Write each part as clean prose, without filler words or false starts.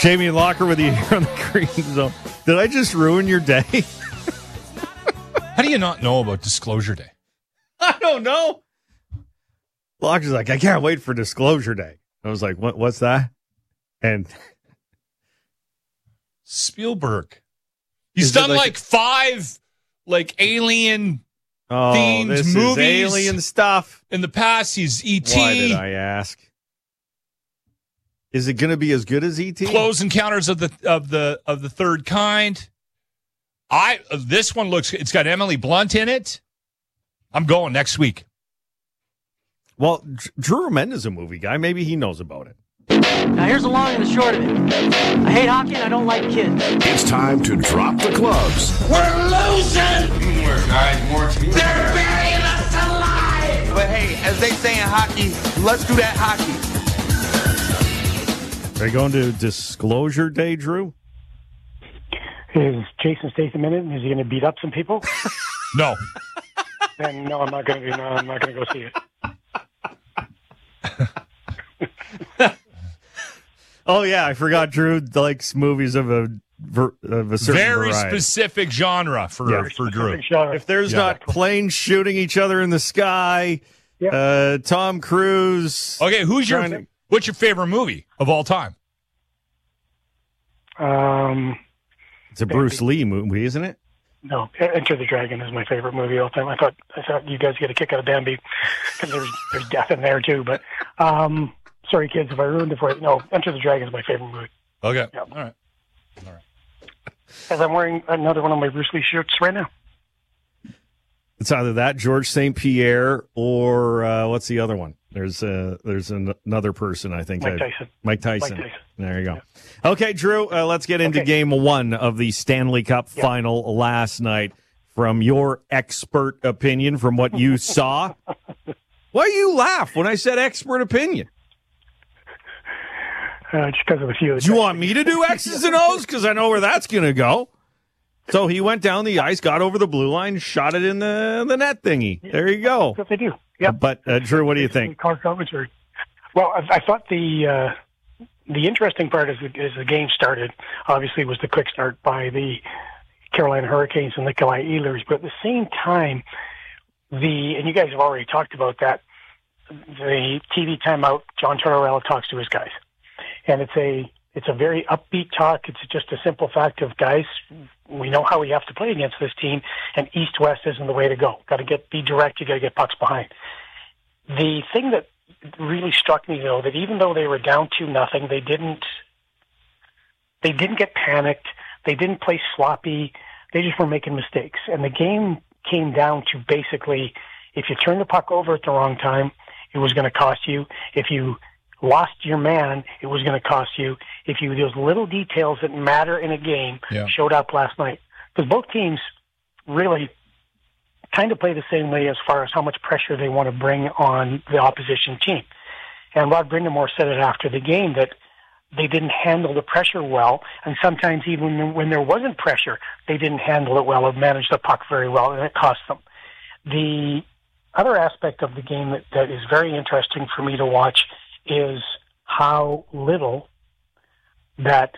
Jamie Locker with you here on the Green Zone. Did I just ruin your day? How do you not know about Disclosure Day? I don't know. Locker's like, I can't wait for Disclosure Day. I was like, what's that? And Spielberg. He's done like 5 alien themed this movies. Is alien stuff. In the past, he's E.T. Why did I ask? Is it going to be as good as E.T.? Close Encounters of the Third Kind. This one it's got Emily Blunt in it. I'm going next week. Well, Drew Remend is a movie guy. Maybe he knows about it. Now here's the long and the short of it. I hate hockey and I don't like kids. It's time to drop the clubs. We're losing! Teamwork, guys, more teamwork. They're burying us alive! But hey, as they say in hockey, let's do that hockey. Are you going to Disclosure Day, Drew? Is Jason Statham in it? Is he going to beat up some people? No. Then no, I'm not going to. No, I'm not going to go see it. Oh yeah, I forgot. Drew likes movies of a certain very variety. Specific genre for Drew. If there's not planes shooting each other in the sky, Tom Cruise. Okay, what's your favorite movie of all time? It's a Bruce Lee movie, isn't it? No, Enter the Dragon is my favorite movie of all time. I thought you guys get a kick out of Bambi because there's death in there too. But sorry, kids, if I ruined it for you. No, Enter the Dragon is my favorite movie. Okay, yep. All right. As I'm wearing another one of my Bruce Lee shirts right now. It's either that George St. Pierre or what's the other one? There's another person, I think. Mike Tyson. There you go. Yeah. Okay, Drew, let's get into Game 1 of the Stanley Cup final last night. From your expert opinion, from what you saw. Why you laugh when I said expert opinion? Just because of a few. Do you want me to do X's and O's? Because I know where that's going to go. So he went down the ice, got over the blue line, shot it in the net thingy. There you go. That's what they do. Yeah. But Drew, what do you think? Well, I thought the interesting part as the game started, obviously, was the quick start by the Carolina Hurricanes and Nikolai Ehlers. But at the same time, and you guys have already talked about that, the TV timeout, John Tortorella talks to his guys, and it's a very upbeat talk. It's just a simple fact of, guys, we know how we have to play against this team, and east-west isn't the way to go. Got to be direct. You got to get pucks behind. The thing that really struck me, though, that even though they were down 2-0, they didn't get panicked. They didn't play sloppy. They just were making mistakes. And the game came down to basically, if you turn the puck over at the wrong time, it was going to cost you. If you lost your man, it was going to cost you. If those little details that matter in a game showed up last night. Because both teams really kind of play the same way as far as how much pressure they want to bring on the opposition team. And Rod Brind'Amour said it after the game that they didn't handle the pressure well, and sometimes even when there wasn't pressure, they didn't handle it well or manage the puck very well, and it cost them. The other aspect of the game that is very interesting for me to watch is how little that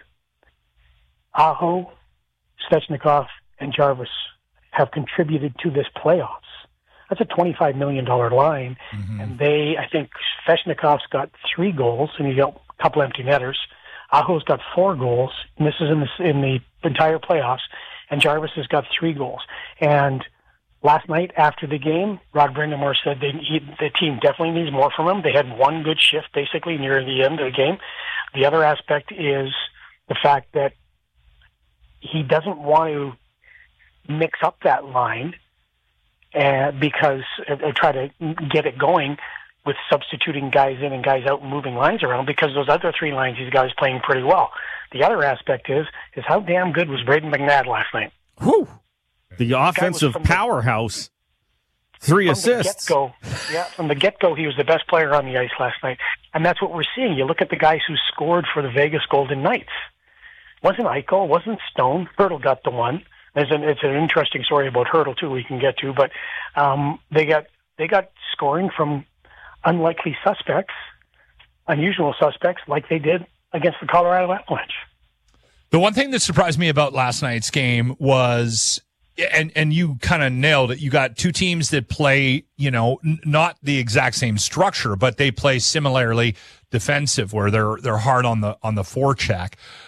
Aho, Svechnikov, and Jarvis have contributed to this playoffs. That's a $25 million line, and I think Svechnikov's got 3 goals, and he's got a couple empty netters. Aho's got 4 goals, and this is in the entire playoffs, and Jarvis has got 3 goals. And last night after the game, Rod Brind'Amour said the team definitely needs more from him. They had one good shift basically near the end of the game. The other aspect is the fact that he doesn't want to mix up that line because try to get it going with substituting guys in and guys out and moving lines around, because those other 3 lines these guys playing pretty well. The other aspect is how damn good was Braden McNabb last night. Whew. The offensive powerhouse. 3 assists. From the get-go, he was the best player on the ice last night. And that's what we're seeing. You look at the guys who scored for the Vegas Golden Knights. It wasn't Eichel, wasn't Stone. Hurdle got the one. It's an interesting story about Hurdle, too, we can get to. But they got scoring from unlikely suspects, unusual suspects, like they did against the Colorado Avalanche. The one thing that surprised me about last night's game was, and you kind of nailed it. You got two teams that play, not the exact same structure, but they play similarly defensive, where they're hard on the forecheck.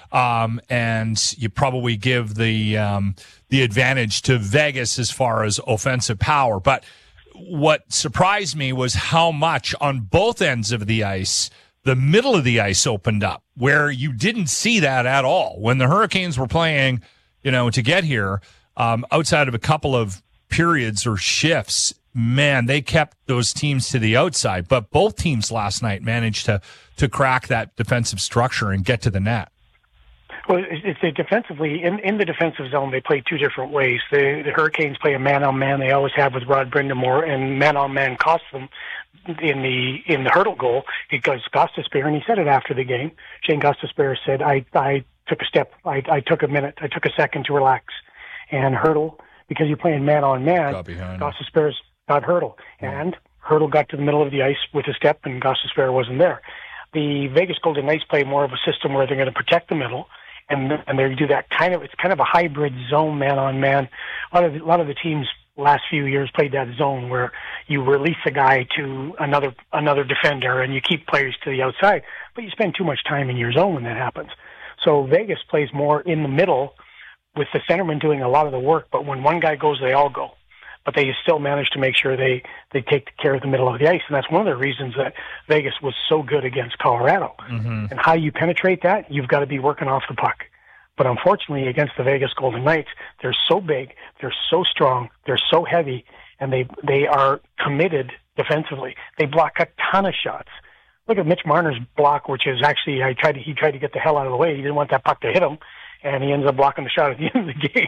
And you probably give the advantage to Vegas as far as offensive power. But what surprised me was how much on both ends of the ice, the middle of the ice opened up, where you didn't see that at all. When the Hurricanes were playing, to get here, outside of a couple of periods or shifts, man, they kept those teams to the outside. But both teams last night managed to crack that defensive structure and get to the net. Well, it's defensively, in the defensive zone, they play two different ways. The Hurricanes play a man-on-man. They always have with Rod Brindamore, and man-on-man costs them in the hurdle goal because Gostisbehere, and he said it after the game, Shane Gostisbehere said, I took a step, I took a minute, I took a second to relax. And Hurdle, because you're playing man-on-man, Gostisbehere's got Hurdle. And Hurdle got to the middle of the ice with a step, and Gostisbehere wasn't there. The Vegas Golden Knights play more of a system where they're going to protect the middle, and they do that it's kind of a hybrid zone man-on-man. A lot of the teams last few years played that zone where you release a guy to another defender and you keep players to the outside, but you spend too much time in your zone when that happens. So Vegas plays more in the middle with the centerman doing a lot of the work, but when one guy goes, they all go. But they still manage to make sure they take care of the middle of the ice, and that's one of the reasons that Vegas was so good against Colorado. Mm-hmm. And how you penetrate that, you've got to be working off the puck. But unfortunately, against the Vegas Golden Knights, they're so big, they're so strong, they're so heavy, and they are committed defensively. They block a ton of shots. Look at Mitch Marner's block, which is actually he tried to get the hell out of the way. He didn't want that puck to hit him, and he ends up blocking the shot at the end of the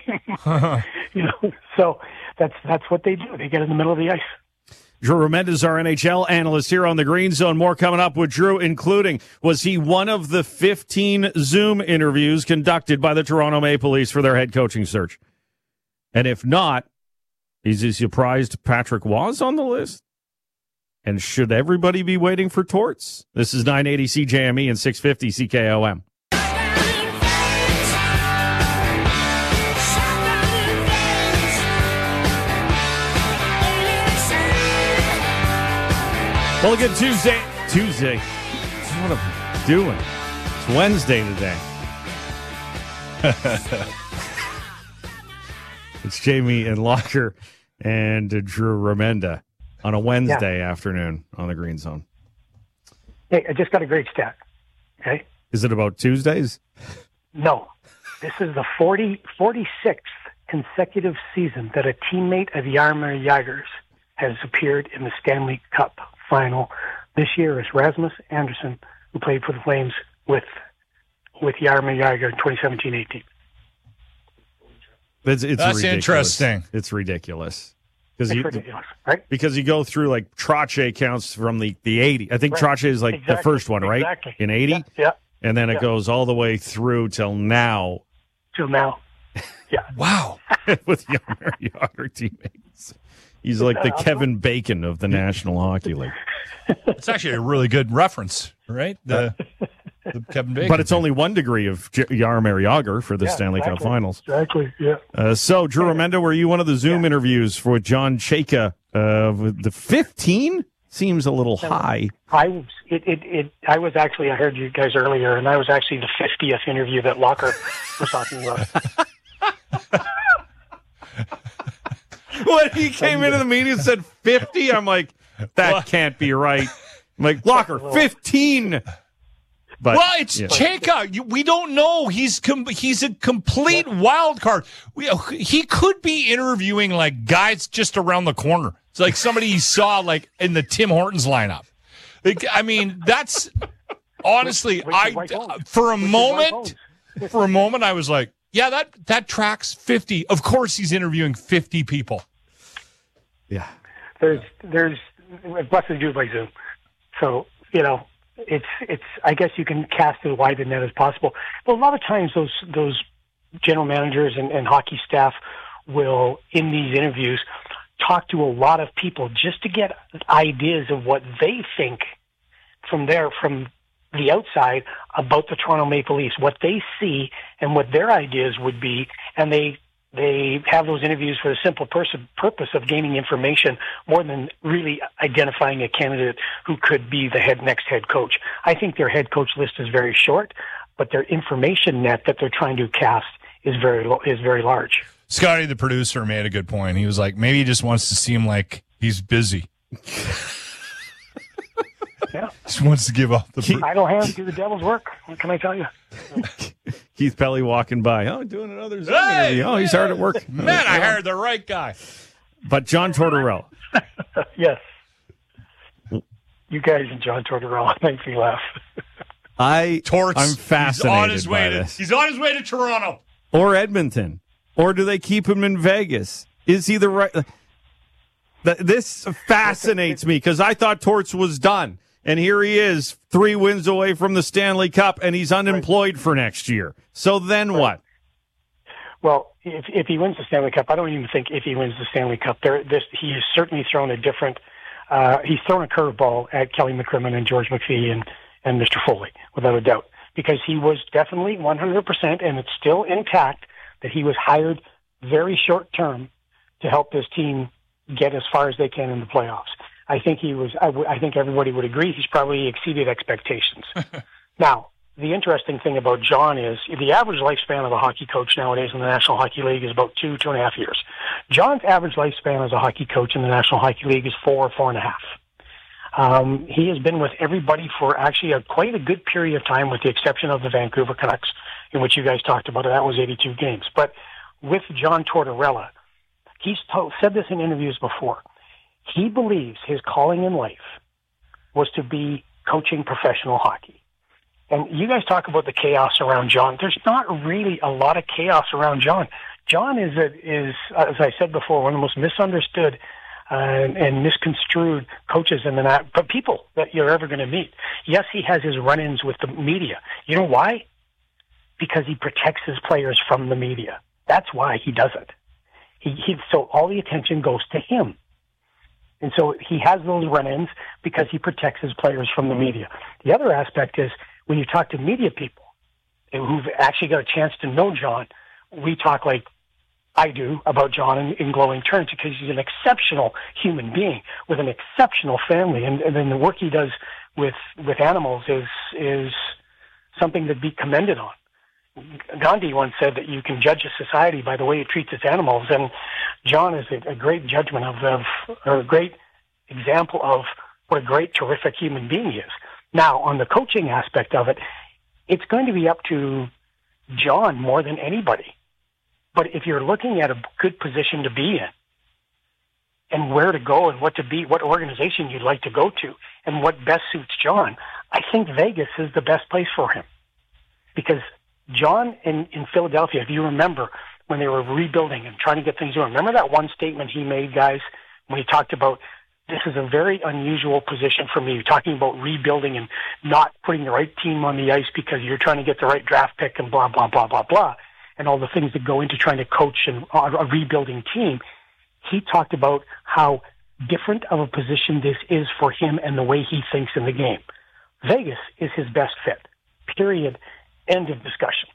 game. So that's what they do. They get in the middle of the ice. Drew Remenda is our NHL analyst here on the Green Zone. More coming up with Drew, including, was he one of the 15 Zoom interviews conducted by the Toronto Maple Leafs for their head coaching search? And if not, is he surprised Patrick was on the list? And should everybody be waiting for Torts? This is 980 CJME and 650 CKOM. Well, again, Tuesday. What am I doing? It's Wednesday today. It's Jamie and Locker and Drew Remenda on a Wednesday afternoon on the Green Zone. Hey, I just got a great stat. Okay. Is it about Tuesdays? No. This is the 46th consecutive season that a teammate of Jaromir Jagr has appeared in the Stanley Cup final. This year is Rasmus Andersson, who played for the Flames with Jaromir Jagr in 2017-18. That's ridiculous. Interesting. It's ridiculous. It's ridiculous, right? Because you go through, like, Trottier counts from the 80. I think right. Trottier is the first one, right? Exactly. In 80? Yeah. And then it goes all the way through till now. Yeah. Wow. With Jaromir Jagr teammates. He's like the Kevin Bacon of the National Hockey League. It's actually a really good reference, right? The Kevin Bacon. But it's only 1 degree of Jaromir Jagr for the Stanley Cup Finals. Exactly, yeah. So, Drew Remenda, were you one of the Zoom interviews for John Chayka? The 15 seems a little high. I was actually, I heard you guys earlier, and I was actually the 50th interview that Locker was talking about. When he came into the meeting and said 50, I'm like, that can't be right. I'm like, Locker, 15. But, it's Chayka. We don't know. He's a complete wild card. He could be interviewing like guys just around the corner. It's like somebody he saw like in the Tim Hortons lineup. I mean, that's honestly, for a moment, I was like, yeah, that tracks 50. Of course, he's interviewing 50 people. Yeah, there's blessed to do by Zoom, so it's. I guess you can cast as wide the net as possible. But a lot of times, those general managers and hockey staff will, in these interviews, talk to a lot of people just to get ideas of what they think from the outside about the Toronto Maple Leafs, what they see and what their ideas would be, and they have those interviews for the simple purpose of gaining information more than really identifying a candidate who could be the next head coach. I think their head coach list is very short, but their information net that they're trying to cast is very large. Scotty, the producer, made a good point. He was like, maybe he just wants to seem like he's busy. Yeah. Just wants to give up the idle hands do the devil's work. What can I tell you? Keith Pelly walking by. Oh, doing another Zoom interview. Oh, he's hard at work. Man, I hired the right guy. But John Tortorella. Yes. You guys and John Tortorella make me laugh. I'm fascinated by this. He's on his way to Toronto. Or Edmonton. Or do they keep him in Vegas? Is he the right... This fascinates me because I thought Torts was done. And here he is, 3 wins away from the Stanley Cup, and he's unemployed for next year. So then what? Well, if he wins the Stanley Cup, I don't even think if he wins the Stanley Cup, he has certainly thrown he's thrown a curveball at Kelly McCrimmon and George McPhee and Mr. Foley, without a doubt, because he was definitely 100%, and it's still intact, that he was hired very short term to help this team get as far as they can in the playoffs. I think I think everybody would agree he's probably exceeded expectations. Now, the interesting thing about John is the average lifespan of a hockey coach nowadays in the National Hockey League is about 2.5 years. John's average lifespan as a hockey coach in the National Hockey League is 4.5. He has been with everybody for actually quite a good period of time, with the exception of the Vancouver Canucks, in which you guys talked about it. That was 82 games. But with John Tortorella, he's said this in interviews before. He believes his calling in life was to be coaching professional hockey. And you guys talk about the chaos around John. There's not really a lot of chaos around John. John is, as I said before, one of the most misunderstood and misconstrued coaches but people that you're ever going to meet. Yes, he has his run-ins with the media. You know why? Because he protects his players from the media. That's why he does it. So all the attention goes to him. And so he has those run-ins because he protects his players from the media. The other aspect is when you talk to media people who've actually got a chance to know John, we talk like I do about John in glowing terms, because he's an exceptional human being with an exceptional family. And then the work he does with animals is something to be commended on. Gandhi once said that you can judge a society by the way it treats its animals, and John is a great judgment or a great example of what a great, terrific human being he is. Now, on the coaching aspect of it, it's going to be up to John more than anybody. But if you're looking at a good position to be in, and where to go and what organization you'd like to go to, and what best suits John, I think Vegas is the best place for him, because John in Philadelphia, if you remember when they were rebuilding and trying to get things going, remember that one statement he made, guys, when he talked about, this is a very unusual position for me, talking about rebuilding and not putting the right team on the ice because you're trying to get the right draft pick and blah, blah, blah, blah, blah, and all the things that go into trying to coach a rebuilding team. He talked about how different of a position this is for him and the way he thinks in the game. Vegas is his best fit, period. End of discussion.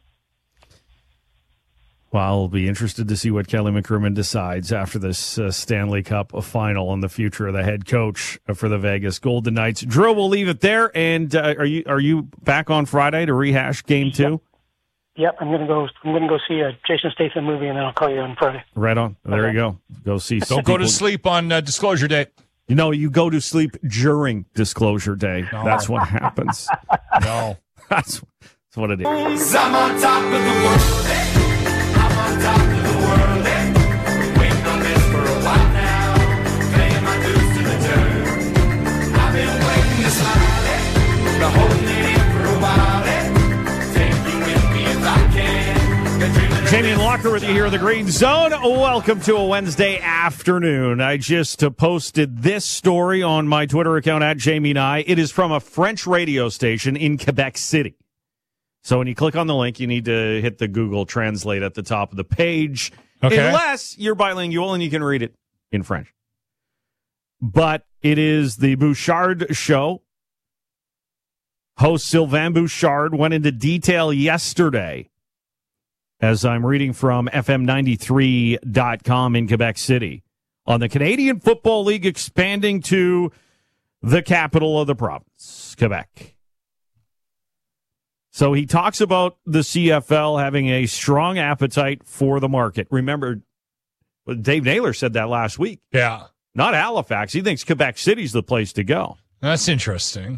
Well, I'll be interested to see what Kelly McCrimmon decides after this Stanley Cup final on the future of the head coach for the Vegas Golden Knights. Drew, we'll leave it there. And are you back on Friday to rehash Game 2? Yep, I'm gonna go see a Jason Statham movie, and then I'll call you on Friday. Right on. There you go. Go see. Don't go to sleep on Disclosure Day. You know, you go to sleep during Disclosure Day. No. That's what happens. No, that's what it is. I'm on top of the world. I'm on top of the world. Waiting on this for a while now. Paying my dues to the dirt. I've been waiting to slide. Been holding it in for a while. Take you with me if I can. Jamie and Walker with you here in the Green Zone. Welcome to a Wednesday afternoon. I just posted this story on my Twitter account at Jamie and I. It is from a French radio station in Quebec City. So when you click on the link, you need to hit the Google Translate at the top of the page, unless you're bilingual and you can read it in French. But it is the Bouchard Show, Host Sylvain Bouchard went into detail yesterday, as I'm reading from FM93.com in Quebec City, on the Canadian Football League expanding to the capital of the province, Quebec. So he talks about the CFL having a strong appetite for the market. Remember, Dave Naylor said that last week. Yeah. Not Halifax. He thinks Quebec City's the place to go. That's interesting.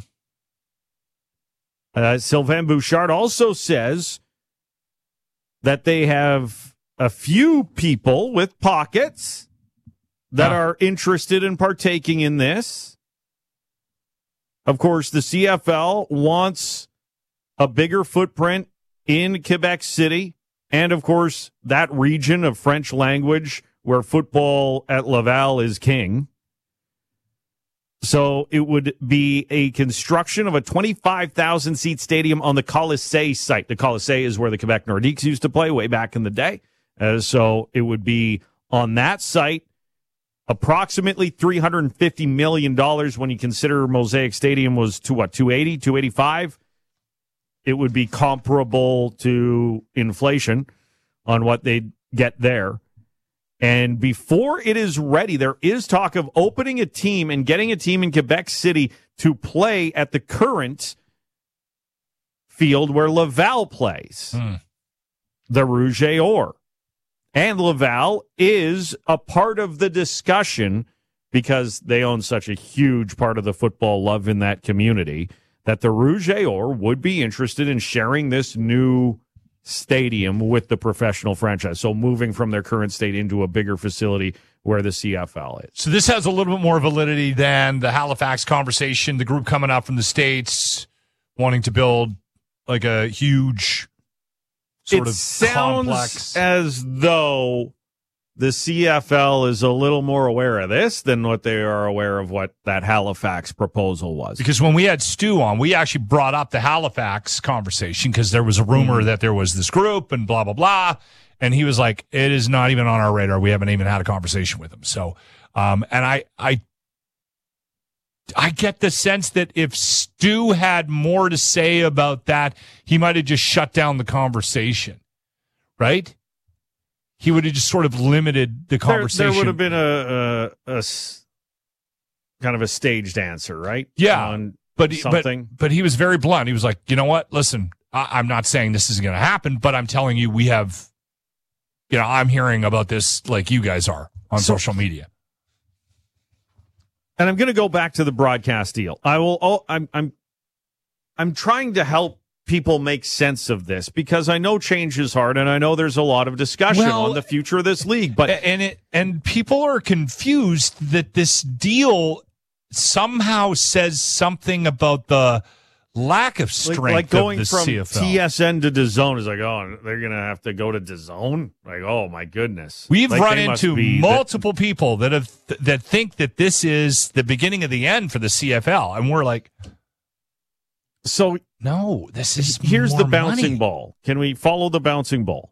Sylvain Bouchard also says that they have a few people with pockets that are interested in partaking in this. Of course, the CFL wants a bigger footprint in Quebec City and, of course, that region of French language where football at Laval is king. So it would be a construction of a 25,000-seat stadium on the Colisée site. The Colisée is where the Quebec Nordiques used to play way back in the day. So it would be on that site, approximately $350 million when you consider Mosaic Stadium was to what, 280, 285? It would be comparable to inflation on what they'd get there. And before it is ready, there is talk of opening a team and getting a team in Quebec City to play at the current field where Laval plays, the Rouge et Or. And Laval is a part of the discussion because they own such a huge part of the football love in that community that the Rouge et Or would be interested in sharing this new stadium with the professional franchise. So moving from their current state into a bigger facility where the CFL is. So this has a little bit more validity than the Halifax conversation, the group coming out from the States wanting to build like a huge sort of complex. Sounds as though the CFL is a little more aware of this than what they are aware of what that Halifax proposal was. Because when we had Stu on, we actually brought up the Halifax conversation because there was a rumor that there was this group and blah, blah, blah. And he was like, it is not even on our radar. We haven't even had a conversation with him. So, and I get the sense that if Stu had more to say about that, he might have just shut down the conversation, right? He would have just sort of limited the conversation. There would have been a kind of a staged answer, right? Yeah, but he was very blunt. He was like, you know what? Listen, I'm not saying this is going to happen, but I'm telling you, we have, I'm hearing about this like you guys are on social media. And I'm going to go back to the broadcast deal. I'm trying to help people make sense of this because I know change is hard and I know there's a lot of discussion on the future of this league. But and people are confused that this deal somehow says something about the lack of strength like going of the from CFL. TSN to DAZN is like, oh, they're going to have to go to DAZN? Like, oh, my goodness. We've run into multiple people that think that this is the beginning of the end for the CFL. And we're like, so no, this is here's more the bouncing money. ball. Can we follow the bouncing ball?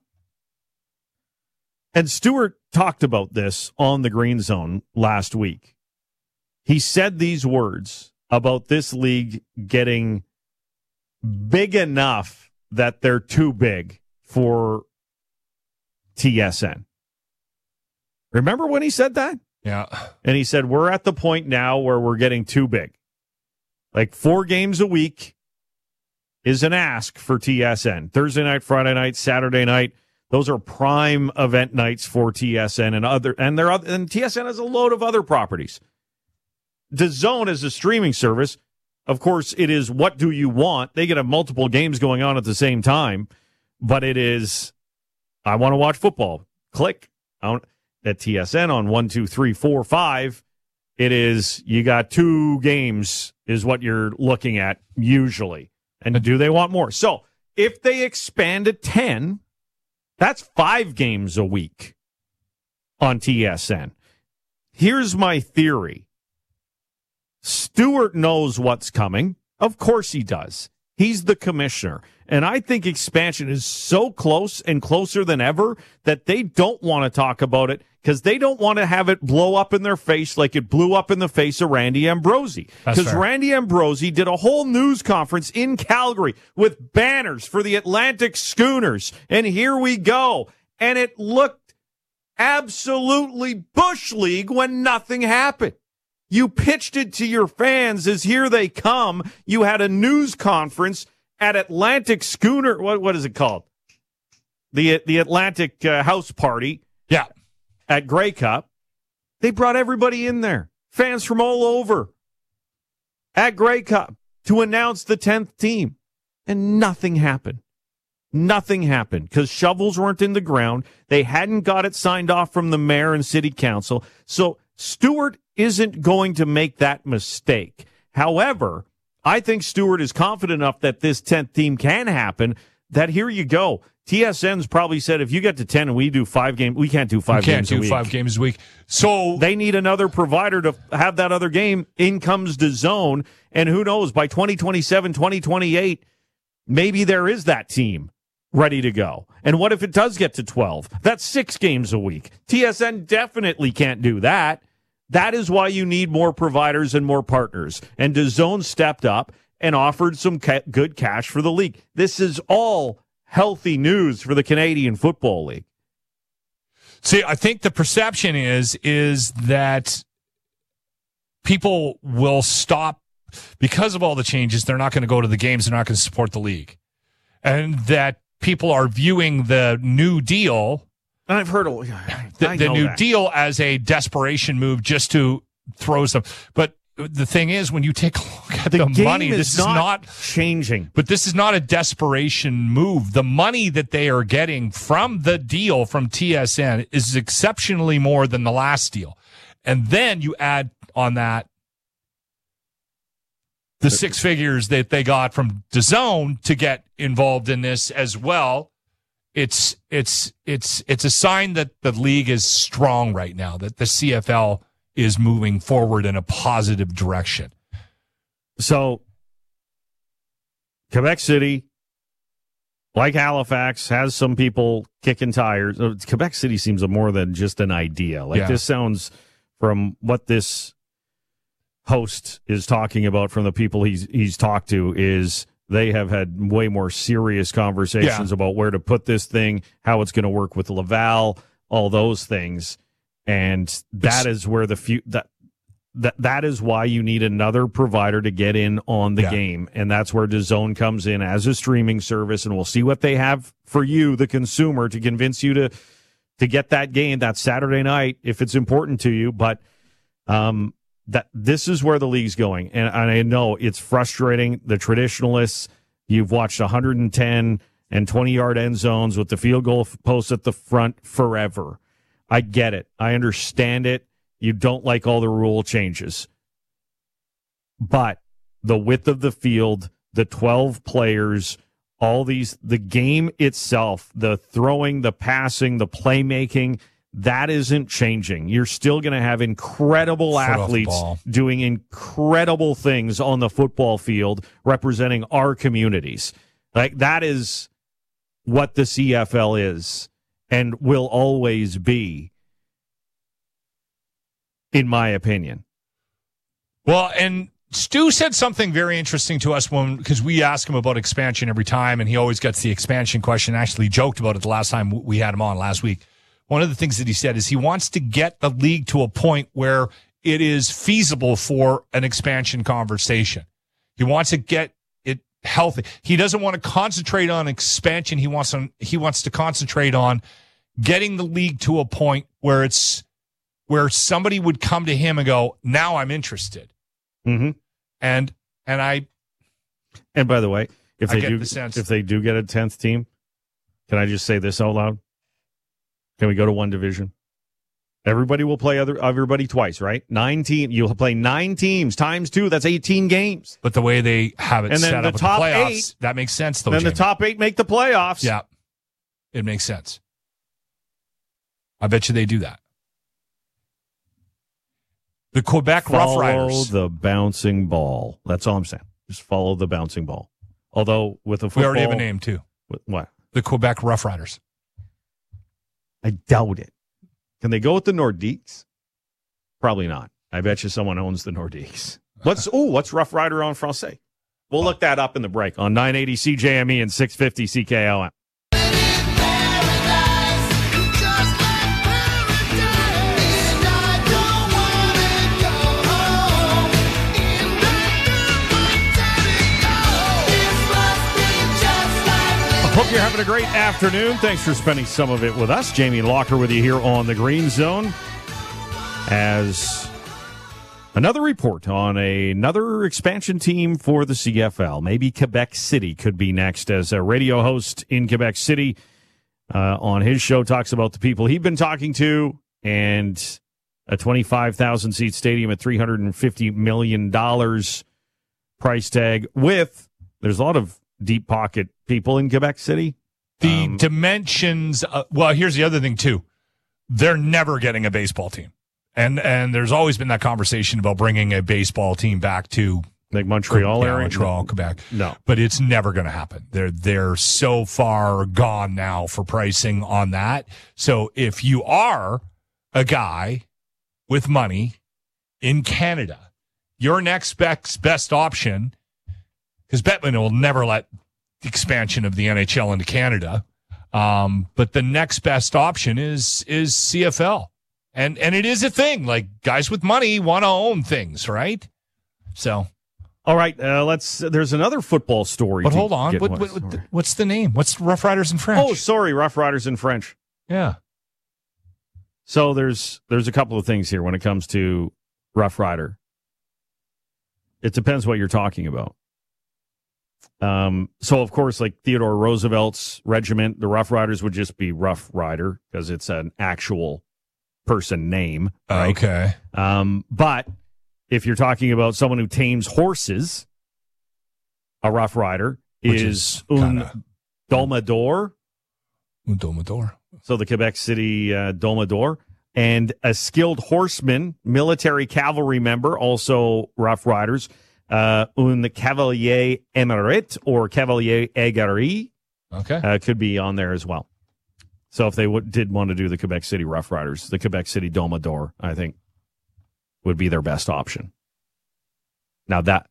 And Stewart talked about this on the Green Zone last week. He said these words about this league getting big enough that they're too big for TSN. Remember when he said that? Yeah. And he said, we're at the point now where we're getting too big. Like 4 games a week is an ask for TSN. Thursday night, Friday night, Saturday night. Those are prime event nights for TSN and TSN has a load of other properties. DAZN is a streaming service. Of course, it is what do you want? They can have multiple games going on at the same time, but it is, I want to watch football. Click at TSN on 1, 2, 3, 4, 5. It is, you got 2 games is what you're looking at usually. And do they want more? So if they expand to 10, that's 5 games a week on TSN. Here's my theory. Stewart knows what's coming. Of course he does. He's the commissioner. And I think expansion is so close and closer than ever that they don't want to talk about it because they don't want to have it blow up in their face like it blew up in the face of Randy Ambrosie. Because Randy Ambrosie did a whole news conference in Calgary with banners for the Atlantic Schooners. And here we go. And it looked absolutely Bush League when nothing happened. You pitched it to your fans as here they come. You had a news conference at Atlantic Schooner. What is it called? The Atlantic House Party. Yeah. At Grey Cup. They brought everybody in there. Fans from all over. At Grey Cup to announce the 10th team. And nothing happened. Nothing happened because shovels weren't in the ground. They hadn't got it signed off from the mayor and city council. So Stewart isn't going to make that mistake. However, I think Stewart is confident enough that this 10th team can happen that here you go. TSN's probably said if you get to 10 and we do 5 games, we can't do 5 games a week. We can't do 5 games a week. So they need another provider to have that other game. In comes DAZN, and who knows, by 2027, 2028, maybe there is that team ready to go. And what if it does get to 12? That's 6 games a week. TSN definitely can't do that. That is why you need more providers and more partners. And DAZN stepped up and offered some good cash for the league. This is all healthy news for the Canadian Football League. See, I think the perception is that people will stop because of all the changes. They're not going to go to the games. They're not going to support the league. And that people are viewing the new deal, and I've heard the new deal as a desperation move just to throw some. But the thing is, when you take a look at the money, this is not changing. But this is not a desperation move. The money that they are getting from the deal from TSN is exceptionally more than the last deal. And then you add on that the 6 figures that they got from DAZN to get involved in this as well. It's a sign that the league is strong right now, that the CFL is moving forward in a positive direction. So Quebec City, like Halifax, has some people kicking tires. Quebec City seems more than just an idea. This sounds, from what this host is talking about, from the people he's talked to, is they have had way more serious conversations about where to put this thing, how it's going to work with Laval, all those things. And that is where that is why you need another provider to get in on the game. And that's where DAZN comes in as a streaming service. And we'll see what they have for you, the consumer, to convince you to get that game that Saturday night if it's important to you. But that this is where the league's going. And I know it's frustrating. The traditionalists, you've watched 110 and 20-yard end zones with the field goal posts at the front forever. I get it. I understand it. You don't like all the rule changes. But the width of the field, the 12 players, the game itself, the throwing, the passing, the playmaking, that isn't changing. You're still going to have incredible athletes doing incredible things on the football field representing our communities. Like, that is what the CFL is and will always be, in my opinion. Well, and Stu said something very interesting to us because we ask him about expansion every time, and he always gets the expansion question. Actually joked about it the last time we had him on last week. One of the things that he said is he wants to get the league to a point where it is feasible for an expansion conversation. He wants to get it healthy. He doesn't want to concentrate on expansion. He wants to concentrate on getting the league to a point where somebody would come to him and go, now I'm interested. Mm-hmm. And by the way, if they do get a 10th team, can I just say this out loud? Can we go to one division? Everybody will play everybody twice, right? 9 teams. You'll play 9 teams times 2. That's 18 games. But the way they have it and set up with the playoffs, 8, that makes sense, though. Then Jamie. the top 8 make the playoffs. Yeah, it makes sense. I bet you they do that. The Quebec Rough Riders. Follow the bouncing ball. That's all I'm saying. Just follow the bouncing ball. Although with the We football, already have a name, too. What? The Quebec Rough Riders. I doubt it. Can they go with the Nordiques? Probably not. I bet you someone owns the Nordiques. What's Rough Rider en français? We'll look that up in the break on 980 CJME and 650 CKLM. Hope you're having a great afternoon. Thanks for spending some of it with us. Jamie Locker with you here on the Green Zone. As another report on another expansion team for the CFL. Maybe Quebec City could be next, as a radio host in Quebec City on his show talks about the people he'd been talking to and a 25,000-seat stadium at $350 million price tag with, there's a lot of deep pocket people in Quebec City. The dimensions. Well, here's the other thing too. They're never getting a baseball team, and there's always been that conversation about bringing a baseball team back to like Montreal area, Montreal, Quebec. No, but it's never going to happen. They're so far gone now for pricing on that. So if you are a guy with money in Canada, your next best option. Because Bettman will never let the expansion of the NHL into Canada. But the next best option is CFL. And it is a thing. Like, guys with money want to own things, right? So. All right, there's another football story. But hold on. What's the name? What's Rough Riders in French? Oh, sorry, Rough Riders in French. Yeah. So there's a couple of things here when it comes to Rough Rider. It depends what you're talking about. So, of course, like Theodore Roosevelt's regiment, the Rough Riders would just be Rough Rider because it's an actual person name. Right? Okay. But if you're talking about someone who tames horses, a Rough Rider is un domador. Un domador. So the Quebec City domador. And a skilled horseman, military cavalry member, also Rough Riders. Un cavalier émérite or cavalier aguerri could be on there as well. So if they did want to do the Quebec City Rough Riders, the Quebec City Domador, I think, would be their best option. Now that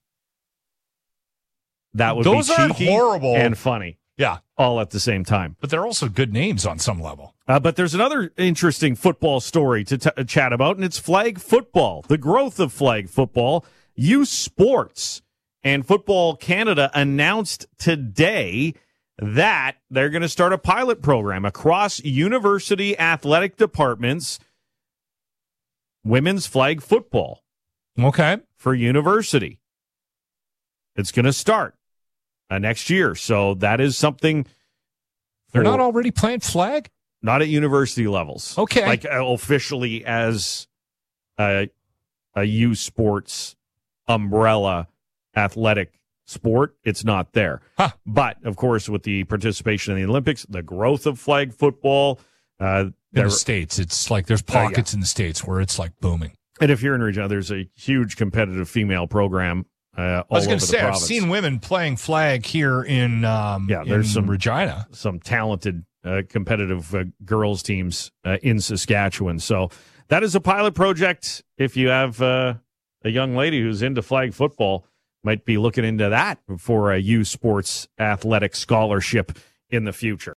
would those be cheeky horrible and funny. Yeah. All at the same time. But they're also good names on some level. But there's another interesting football story to chat about, and it's flag football, the growth of flag football. U Sports and Football Canada announced today that they're going to start a pilot program across university athletic departments, women's flag football. Okay. For university. It's going to start next year. So that is something. They're not already playing flag? Not at university levels. Okay. Like officially as a U Sports umbrella athletic sport, it's not there. Huh. But, of course, with the participation in the Olympics, the growth of flag football. In the States, it's like there's pockets in the States where it's like booming. And if you're in Regina, there's a huge competitive female program all over the province. I was going to say, I've seen women playing flag here in there's some Regina. Some talented competitive girls teams in Saskatchewan. So that is a pilot project. If you have a young lady who's into flag football, might be looking into that for a U Sports athletic scholarship in the future.